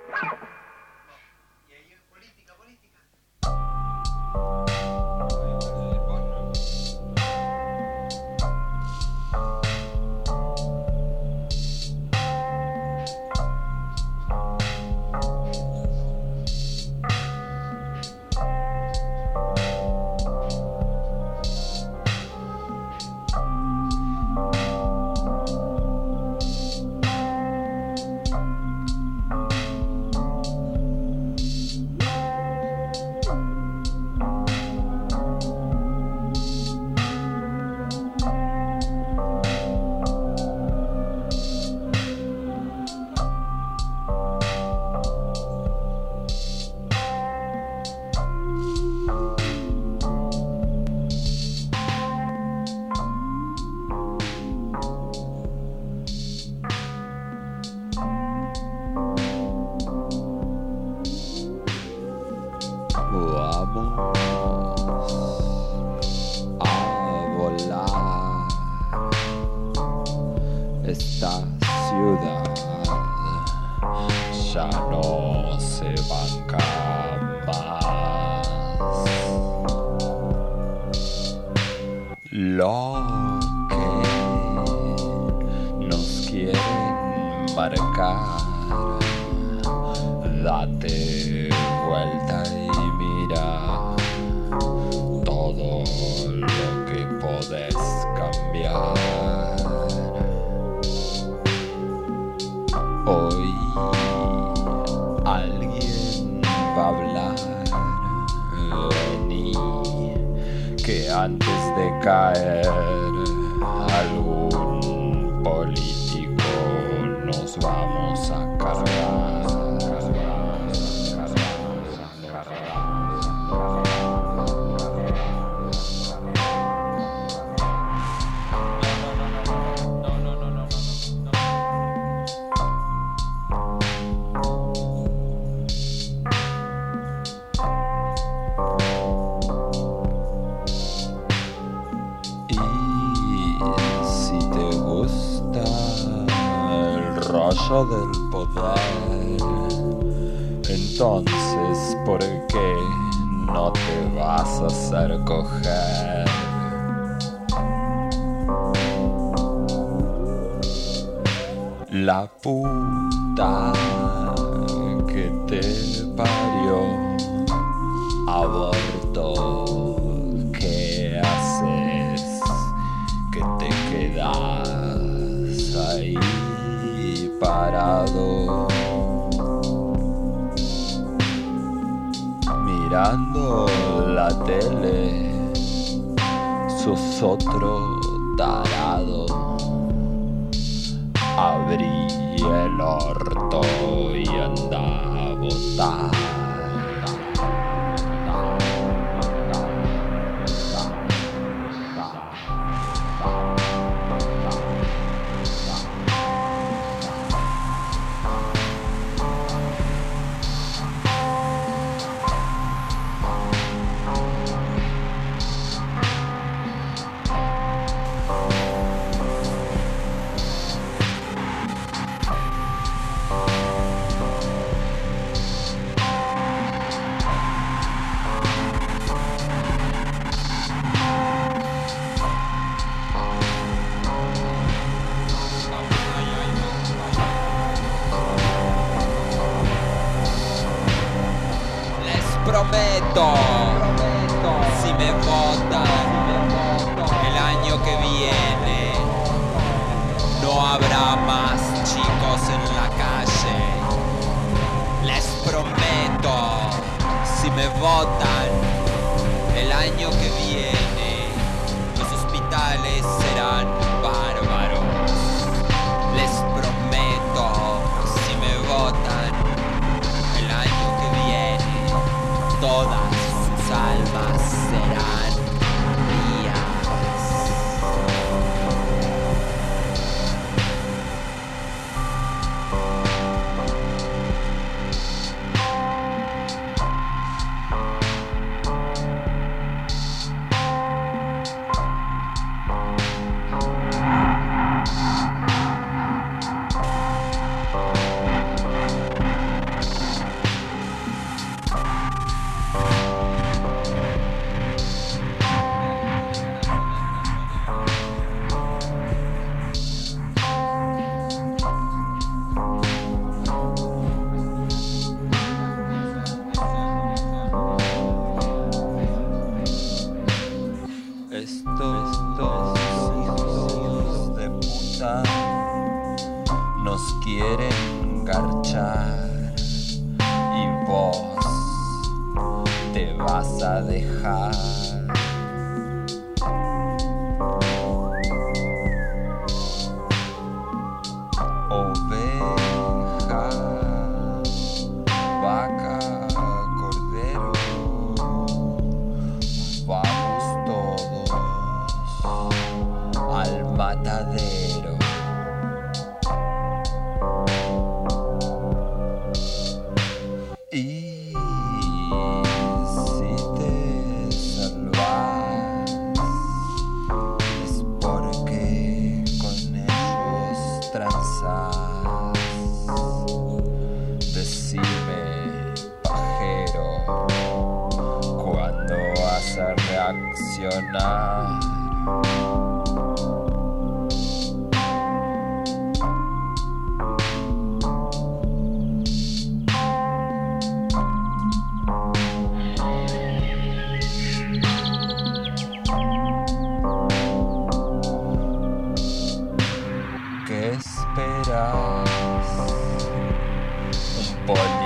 Esta ciudad ya no se banca más. Lo que nos quieren marcar, date vuelta y mira todo lo que podés cambiar. Hoy alguien va a hablar, vení, que antes de caer algún político nos vamos a cargar. Rollo del poder, entonces ¿por qué no te vas a hacer coger? La puta que te parió, aborto, ¿qué haces? Que te quedas ahí parado mirando la tele, sos otro tarado. Abrí el orto y anda a votar. Prometo, si me votan el año que viene, no habrá más chicos en la calle. Les prometo, si me votan el año que viene, los hospitales serán bárbaros. Les prometo, si me votan el año que viene, todas sus almas serán mías. quieren garchar y vos te vas a dejar. Oveja, vaca, cordero, vamos todos al matadero. Y si te salvas es porque con ellos transas. Decime, pajero, ¿cuándo vas a reaccionar? ¿Qué esperas? Un polvo